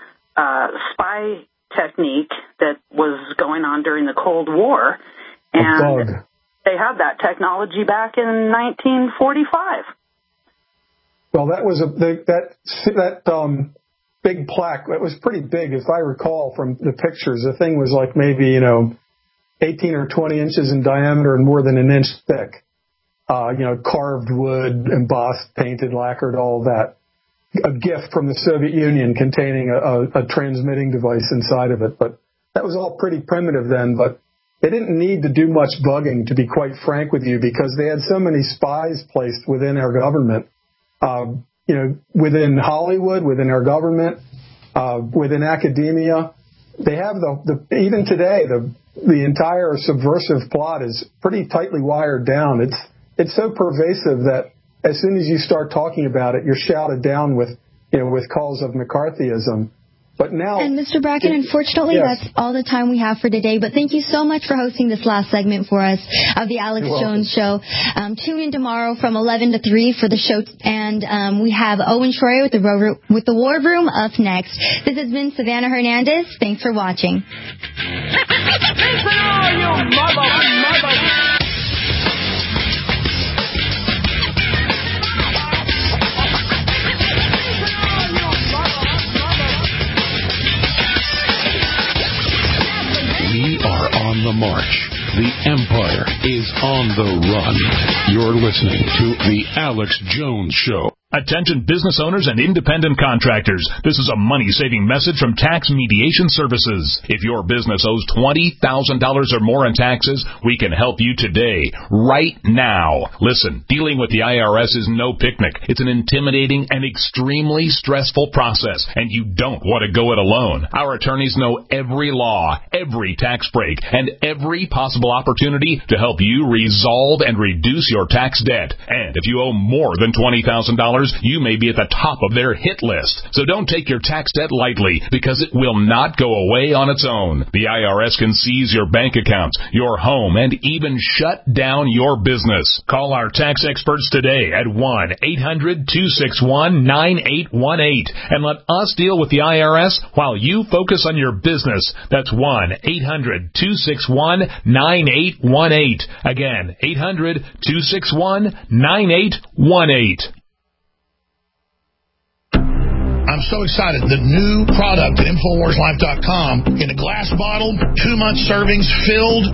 spy technique that was going on during the Cold War. And they had that technology back in 1945. Well, that was that big plaque. It was pretty big, if I recall from the pictures. The thing was like maybe 18 or 20 inches in diameter and more than an inch thick. Carved wood, embossed, painted, lacquered, all of that. A gift from the Soviet Union containing a transmitting device inside of it. But that was all pretty primitive then, but they didn't need to do much bugging, to be quite frank with you, because they had so many spies placed within our government, within Hollywood, within our government, within academia. They have even today, the entire subversive plot is pretty tightly wired down. It's so pervasive that as soon as you start talking about it, you're shouted down with calls of McCarthyism. But now, and Mr. Bracken, unfortunately, yes. That's all the time we have for today. But thank you so much for hosting this last segment for us of the Alex Jones Show. Tune in tomorrow from 11 to 3 for the show. And we have Owen Schroyer with the War Room up next. This has been Savannah Hernandez. Thanks for watching. We are on the march. The Empire is on the run. You're listening to The Alex Jones Show. Attention business owners and independent contractors. This is a money-saving message from Tax Mediation Services. If your business owes $20,000 or more in taxes, we can help you today, right now. Listen, dealing with the IRS is no picnic. It's an intimidating and extremely stressful process, and you don't want to go it alone. Our attorneys know every law, every tax break, and every possible opportunity to help you resolve and reduce your tax debt. And if you owe more than $20,000, you may be at the top of their hit list. So don't take your tax debt lightly, because it will not go away on its own. The IRS can seize your bank accounts, your home, and even shut down your business. Call our tax experts today at 1-800-261-9818 and let us deal with the IRS while you focus on your business. That's 1-800-261-9818. Again, 800-261-9818. I'm so excited. The new product at InfoWarsLife.com in a glass bottle, 2-month servings, filled